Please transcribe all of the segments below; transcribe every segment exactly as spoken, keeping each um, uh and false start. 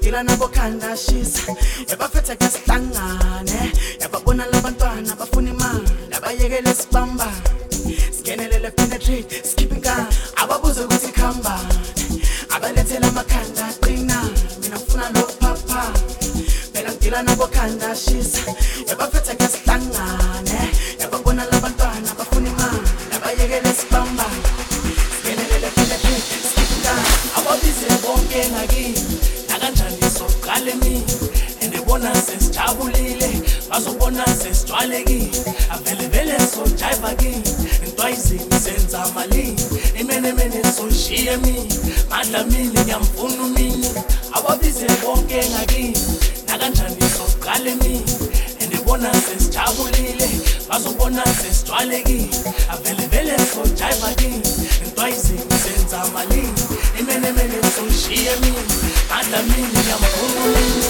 ngila nabo khanda shisa yabafetha kasihlangane yababona labantwana bafuna imali abayekele sibamba singenelele penetrate skipping gun ababuze ukuthi khamba abalethela amakhanda qina mina ngifuna lo papa phela ngila nabo khanda shisa yabafetha kasihlangane yababona labantwana bafuna imali abayekele sibamba singenelele penetrate skipping gun ababize bonke ngakini nakanjani soqale mina endibona sesijabulile bazobona sesijwalekile avele vele sojiva kini intwayizini senza malini imenemene soshiye mina madla mini ngiyamfuna umini ababize bonke ngakini nakanjani soqale mina endibona sesijabulile bazobona sesijwalekile avele vele sojiva kini intwayizini senza malini imenemene soshiye mina madla mini ngiyamfuna umini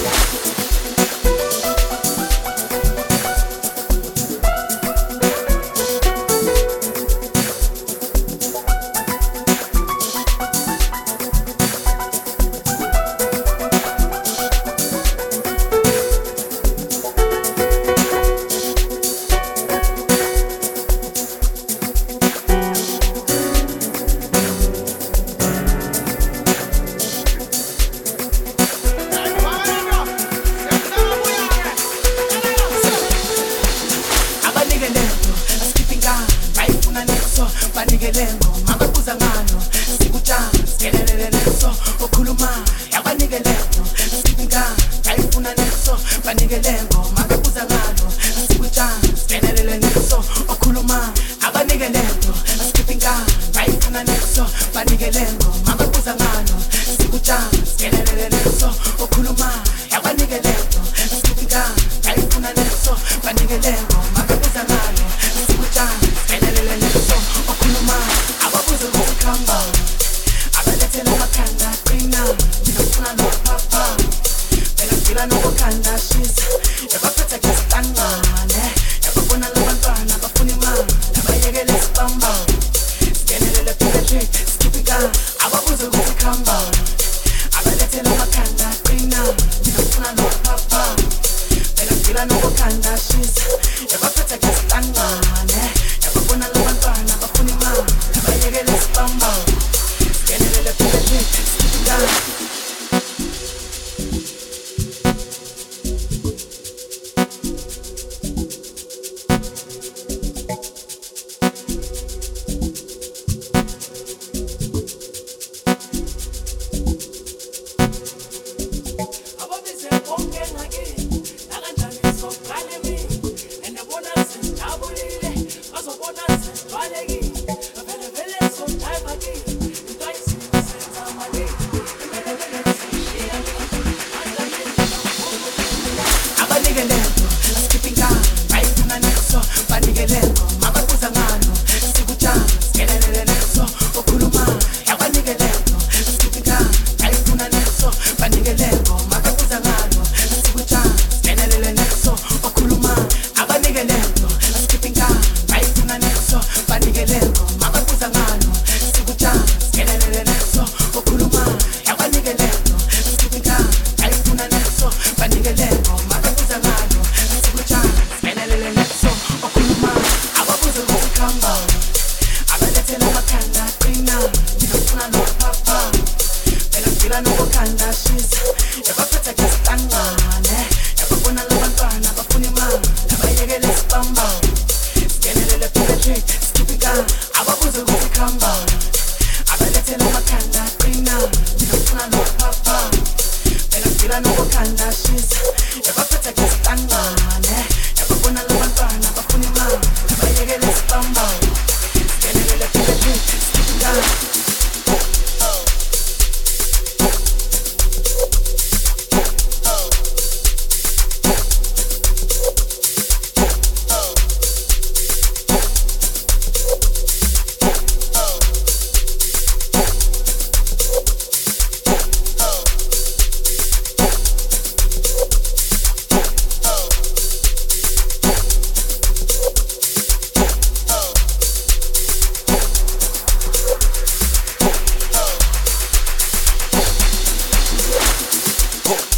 Ho.